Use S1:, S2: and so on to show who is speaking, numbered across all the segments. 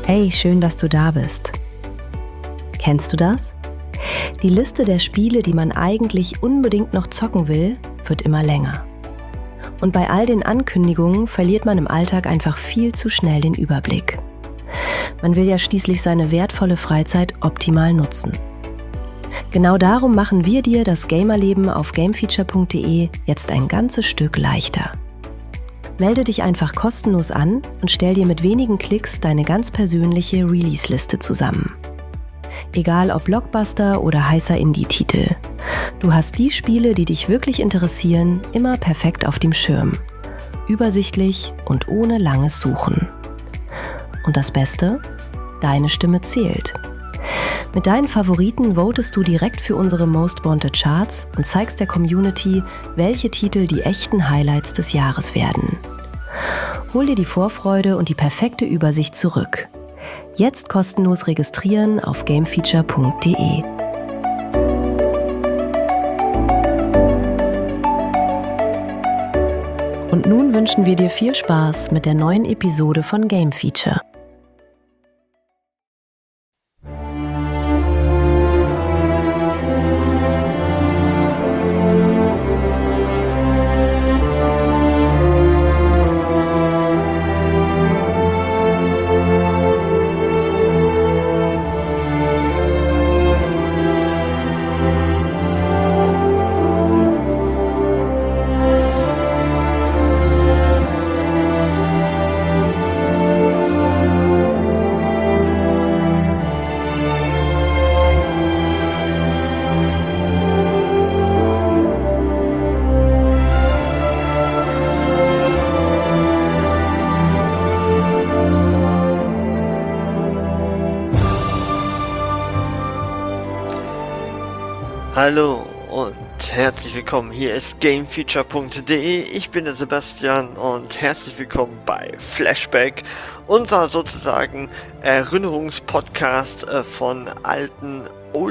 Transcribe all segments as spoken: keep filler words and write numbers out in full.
S1: Hey, schön, dass du da bist. Kennst du das? Die Liste der Spiele, die man eigentlich unbedingt noch zocken will, wird immer länger. Und bei all den Ankündigungen verliert man im Alltag einfach viel zu schnell den Überblick. Man will ja schließlich seine wertvolle Freizeit optimal nutzen. Genau darum machen wir dir das Gamerleben auf gamefeature punkt de jetzt ein ganzes Stück leichter. Melde dich einfach kostenlos an und stell dir mit wenigen Klicks deine ganz persönliche Release-Liste zusammen. Egal ob Blockbuster oder heißer Indie-Titel. Du hast die Spiele, die dich wirklich interessieren, immer perfekt auf dem Schirm. Übersichtlich und ohne langes Suchen. Und das Beste? Deine Stimme zählt. Mit deinen Favoriten votest du direkt für unsere Most Wanted Charts und zeigst der Community, welche Titel die echten Highlights des Jahres werden. Hol dir die Vorfreude und die perfekte Übersicht zurück. Jetzt kostenlos registrieren auf gamefeature punkt de. Und nun wünschen wir dir viel Spaß mit der neuen Episode von Game Feature.
S2: Hallo und herzlich willkommen, hier ist gamefeature punkt de, ich bin der Sebastian und herzlich willkommen bei Flashback, unser sozusagen Erinnerungspodcast von alten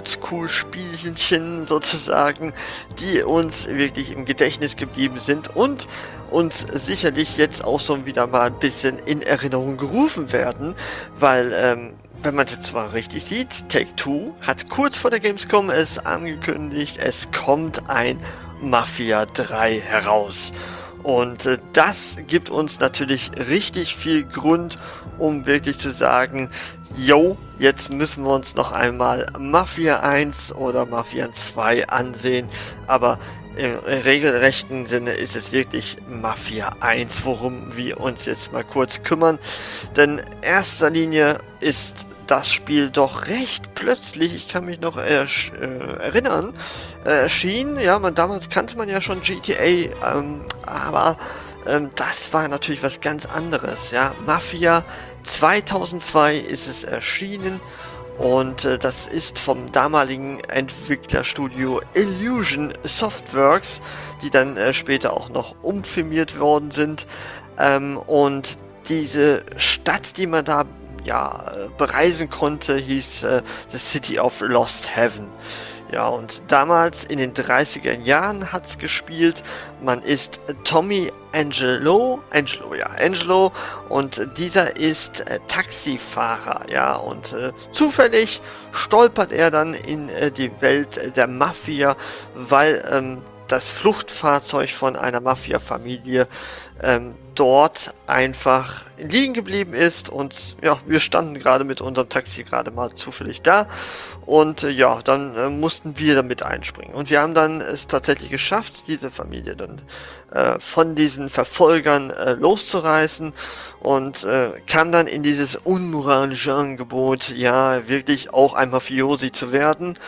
S2: Oldschool-Spielchen sozusagen, die uns wirklich im Gedächtnis geblieben sind und uns sicherlich jetzt auch so wieder mal ein bisschen in Erinnerung gerufen werden, weil ähm, wenn man es jetzt mal richtig sieht, Take-Two hat kurz vor der Gamescom es angekündigt, es kommt ein Mafia drei heraus. Und äh, das gibt uns natürlich richtig viel Grund, um wirklich zu sagen, yo, jetzt müssen wir uns noch einmal Mafia eins oder Mafia zwei ansehen. Aber im regelrechten Sinne ist es wirklich Mafia eins, worum wir uns jetzt mal kurz kümmern. Denn in erster Linie ist das Spiel doch recht plötzlich, ich kann mich noch äh, äh, erinnern, äh, erschienen. Ja, man, damals kannte man ja schon G T A, ähm, aber ähm, das war natürlich was ganz anderes. Ja, Mafia zweitausendzwei ist es erschienen. Und äh, das ist vom damaligen Entwicklerstudio Illusion Softworks, die dann äh, später auch noch umfirmiert worden sind. Ähm, und diese Stadt, die man da ja, äh, bereisen konnte, hieß äh, The City of Lost Heaven. Ja, und damals in den dreißiger Jahren hat's gespielt. Man ist Tommy Angelo, Angelo, ja, Angelo, und dieser ist äh, Taxifahrer, ja, und äh, zufällig stolpert er dann in äh, die Welt der Mafia, weil ähm, das Fluchtfahrzeug von einer Mafia-Familie ähm, dort einfach liegen geblieben ist und ja, wir standen gerade mit unserem Taxi gerade mal zufällig da und äh, ja, dann äh, mussten wir damit einspringen und wir haben dann es tatsächlich geschafft, diese Familie dann äh, von diesen Verfolgern äh, loszureißen und äh, kam dann in dieses unmoralische Angebot, ja, wirklich auch ein Mafiosi zu werden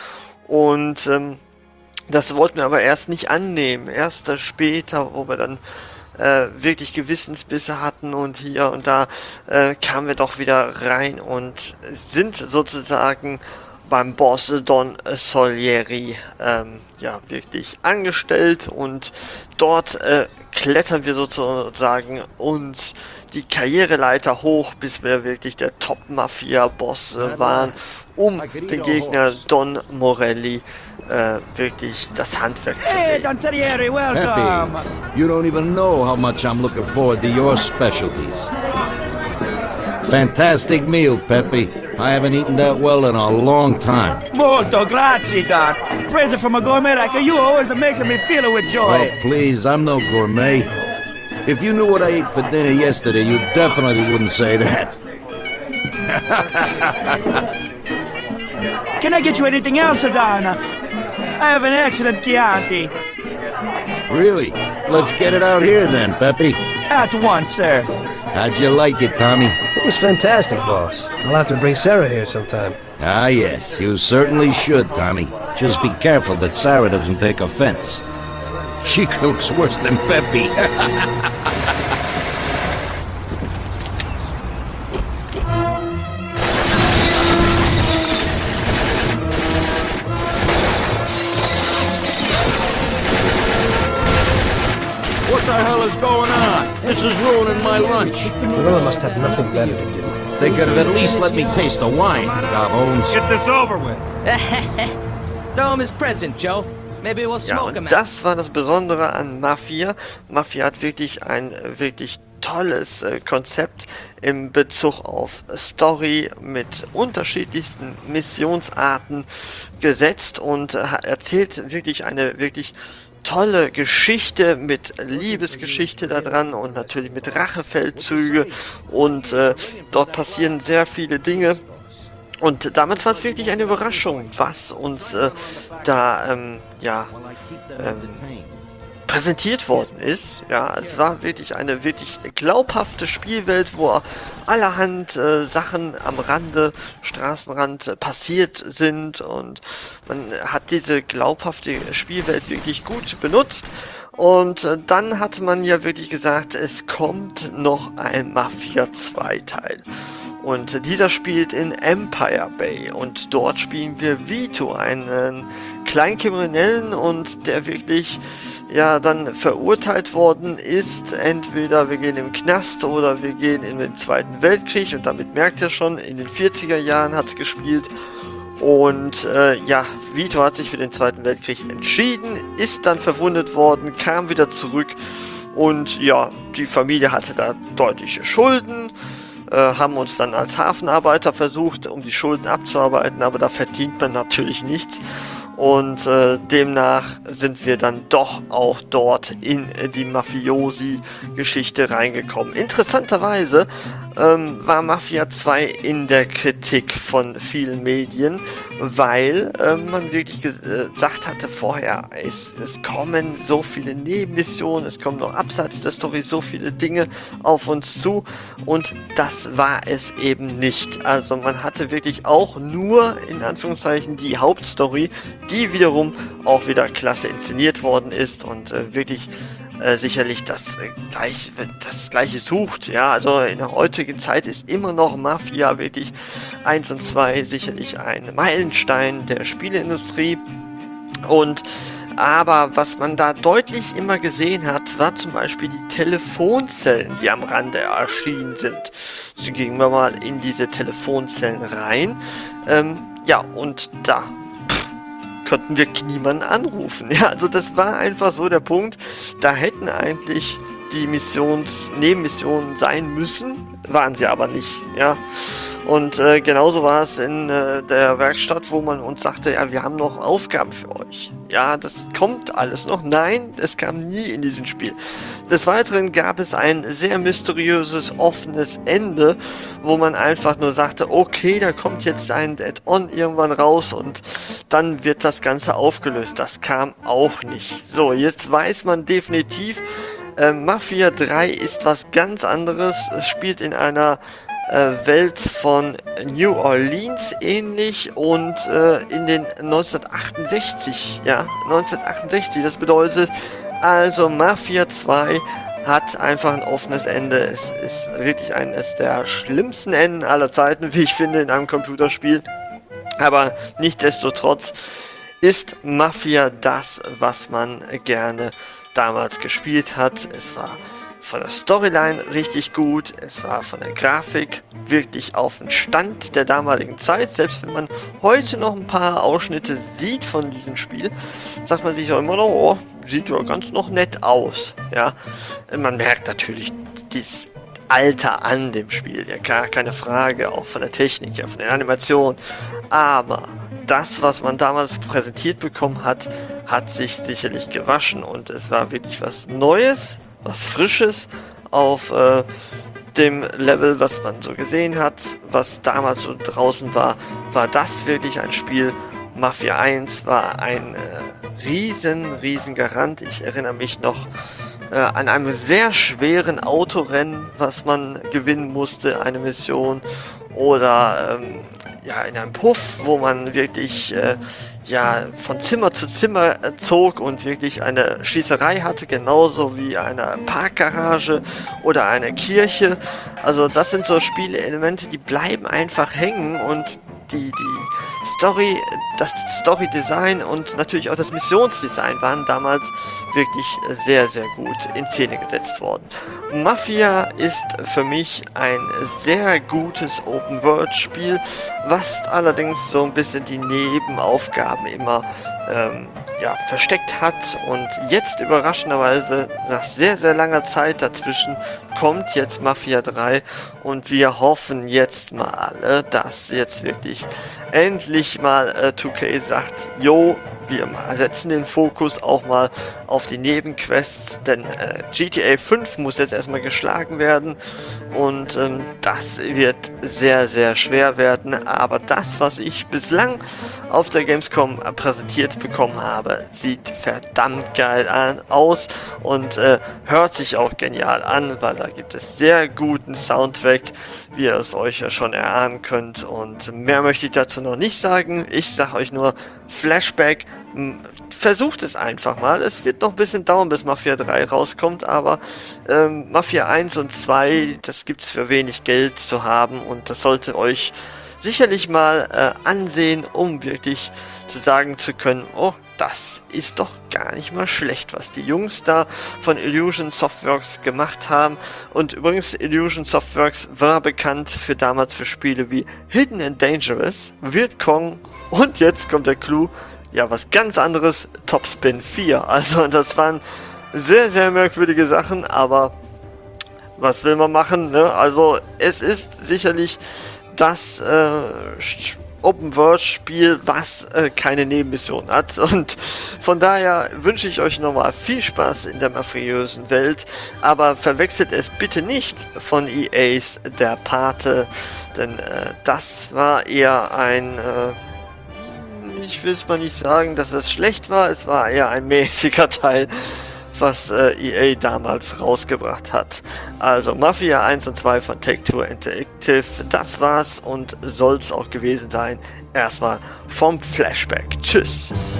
S2: und ähm, das wollten wir aber erst nicht annehmen, erst später, wo wir dann äh, wirklich Gewissensbisse hatten und hier und da äh, kamen wir doch wieder rein und sind sozusagen beim Boss Don Salieri ähm, ja wirklich angestellt und dort äh, klettern wir sozusagen uns die Karriereleiter hoch, bis wir wirklich der Top-Mafia-Boss äh, waren, um den Gegner Don Morelli äh, wirklich das Handwerk zu legen.
S3: Hey, Don Salieri, welcome!
S4: Happy, you don't even know how much I'm looking forward to your specialties. fantastic meal, Pepe. I haven't eaten that well in a long time.
S3: Molto grazie, Don. Present from a gourmet like you always makes me feel with joy.
S4: Oh, please, I'm no gourmet. If you knew what I ate for dinner yesterday, you definitely wouldn't say that.
S3: Can I get you anything else, Don? I have an excellent Chianti.
S4: Really? Let's get it out here then, Pepe.
S3: At once, sir.
S4: How'd you like it, Tommy?
S5: It was fantastic, boss. I'll have to bring Sarah here sometime.
S4: Ah, yes, you certainly should, Tommy. Just be careful that Sarah doesn't take offense. She cooks worse than Pepe. What the hell is going on? This is ruining my lunch.
S5: Gorilla must have nothing better to do.
S4: They could have at least let me taste the wine, Gabons.
S3: Get this over with.
S6: Throw him his present, Joe. Maybe we'll
S2: Ja,
S6: smoke him
S2: und
S6: out.
S2: das war das Besondere an Mafia. Mafia hat wirklich ein wirklich tolles äh, Konzept im Bezug auf Story mit unterschiedlichsten Missionsarten gesetzt und äh, erzählt wirklich eine wirklich tolle Geschichte mit Liebesgeschichte da dran und natürlich mit Rachefeldzüge und äh, dort passieren sehr viele Dinge. Und damit war es wirklich eine Überraschung, was uns äh, da ähm, ja, ähm, präsentiert worden ist. Ja, es war wirklich eine wirklich glaubhafte Spielwelt, wo allerhand äh, Sachen am Rande, Straßenrand äh, passiert sind und man hat diese glaubhafte Spielwelt wirklich gut benutzt. Und äh, dann hat man ja wirklich gesagt, es kommt noch ein Mafia zwei Teil. Und dieser spielt in Empire Bay und dort spielen wir Vito, einen Kleinkriminellen und der wirklich ja dann verurteilt worden ist. Entweder wir gehen im Knast oder wir gehen in den Zweiten Weltkrieg und damit merkt ihr schon, in den vierziger Jahren hat es gespielt. Und äh, ja, Vito hat sich für den Zweiten Weltkrieg entschieden, ist dann verwundet worden, kam wieder zurück und ja, die Familie hatte da deutliche Schulden. Haben uns dann als Hafenarbeiter versucht, um die Schulden abzuarbeiten, aber da verdient man natürlich nichts. Und äh, demnach sind wir dann doch auch dort in die Mafiosi-Geschichte reingekommen. Interessanterweise ähm, war Mafia zwei in der Kritik von vielen Medien, weil äh, man wirklich gesagt hatte vorher, es, es kommen so viele Nebenmissionen, es kommen noch abseits der Story so viele Dinge auf uns zu und das war es eben nicht. Also man hatte wirklich auch nur in Anführungszeichen die Hauptstory, die wiederum auch wieder klasse inszeniert worden ist und äh, wirklich äh, sicherlich das, äh, gleich, das gleiche sucht. Ja, also in der heutigen Zeit ist immer noch Mafia wirklich eins und zwei sicherlich ein Meilenstein der Spieleindustrie. Und aber was man da deutlich immer gesehen hat, war zum Beispiel die Telefonzellen, die am Rande erschienen sind. So gingen wir mal in diese Telefonzellen rein. Ähm, ja, und da konnten wir niemanden anrufen. Ja, also das war einfach so der Punkt. Da hätten eigentlich die Missions Nebenmissionen sein müssen, waren sie aber nicht. Ja. Und äh, genauso war es in äh, der Werkstatt, wo man uns sagte, ja, wir haben noch Aufgaben für euch. Ja, das kommt alles noch. Nein, es kam nie in diesem Spiel. Des Weiteren gab es ein sehr mysteriöses, offenes Ende, wo man einfach nur sagte, okay, da kommt jetzt ein Add-on irgendwann raus und dann wird das Ganze aufgelöst. Das kam auch nicht. So, jetzt weiß man definitiv, äh, Mafia drei ist was ganz anderes. Es spielt in einer Welt von New Orleans ähnlich und äh, in den neunzehnhundertachtundsechzig, ja, neunzehnhundertachtundsechzig, das bedeutet also Mafia zwei hat einfach ein offenes Ende. Es ist wirklich eines der schlimmsten Enden aller Zeiten, wie ich finde, in einem Computerspiel, aber nichtsdestotrotz ist Mafia das, was man gerne damals gespielt hat. Es war von der Storyline richtig gut, es war von der Grafik wirklich auf dem Stand der damaligen Zeit. Selbst wenn man heute noch ein paar Ausschnitte sieht von diesem Spiel, sagt man sich auch immer noch, oh, sieht ja ganz noch nett aus. Ja, man merkt natürlich, dies, Alter an dem Spiel, ja, gar keine Frage, auch von der Technik, ja, von der Animation, aber das, was man damals präsentiert bekommen hat, hat sich sicherlich gewaschen und es war wirklich was Neues, was Frisches auf äh, dem Level, was man so gesehen hat, was damals so draußen war, war das wirklich ein Spiel. Mafia eins war ein äh, riesen, riesen Garant. Ich erinnere mich noch äh, an einem sehr schweren Autorennen, was man gewinnen musste, eine Mission, oder ähm, ja, in einem Puff, wo man wirklich äh, ja, von Zimmer zu Zimmer äh, zog und wirklich eine Schießerei hatte, genauso wie eine Parkgarage oder eine Kirche. Also das sind so Spielelemente, die bleiben einfach hängen und die, die Story, das Story-Design und natürlich auch das Missionsdesign waren damals wirklich sehr, sehr gut in Szene gesetzt worden. Mafia ist für mich ein sehr gutes Open-World-Spiel, was allerdings so ein bisschen die Nebenaufgaben immer ähm, ja, versteckt hat, und jetzt überraschenderweise nach sehr, sehr langer Zeit dazwischen kommt jetzt Mafia drei und wir hoffen jetzt mal alle, dass jetzt wirklich endlich mal äh, zwei K sagt, jo, wir setzen den Fokus auch mal auf die Nebenquests, denn äh, G T A fünf muss jetzt erstmal geschlagen werden und ähm, das wird sehr, sehr schwer werden, aber das, was ich bislang auf der Gamescom präsentiert bekommen habe, sieht verdammt geil an, aus und äh, hört sich auch genial an, weil da gibt es sehr guten Soundtrack, wie ihr es euch ja schon erahnen könnt, und mehr möchte ich dazu noch nicht sagen. Ich sage euch nur, Flashback, versucht es einfach mal. Es wird noch ein bisschen dauern, bis Mafia drei rauskommt, aber ähm, Mafia eins und zwei, das gibt es für wenig Geld zu haben, und das sollte euch sicherlich mal äh, ansehen, um wirklich zu sagen zu können, oh, das ist doch gar nicht mal schlecht, was die Jungs da von Illusion Softworks gemacht haben. Und übrigens, Illusion Softworks war bekannt für damals für Spiele wie Hidden and Dangerous, Viet Cong und jetzt kommt der Clou, ja, was ganz anderes, Top Spin vier. Also das waren sehr, sehr merkwürdige Sachen, aber was will man machen, ne? Also es ist sicherlich das äh, Open-World-Spiel, was äh, keine Nebenmission hat, und von daher wünsche ich euch nochmal viel Spaß in der mafiösen Welt, aber verwechselt es bitte nicht von E As Der Pate, denn äh, das war eher ein, äh, ich will es mal nicht sagen, dass es schlecht war, es war eher ein mäßiger Teil, was äh, E A damals rausgebracht hat. Also Mafia eins und zwei von Take-Two Interactive, das war's und soll's auch gewesen sein. Erstmal vom Flashback. Tschüss!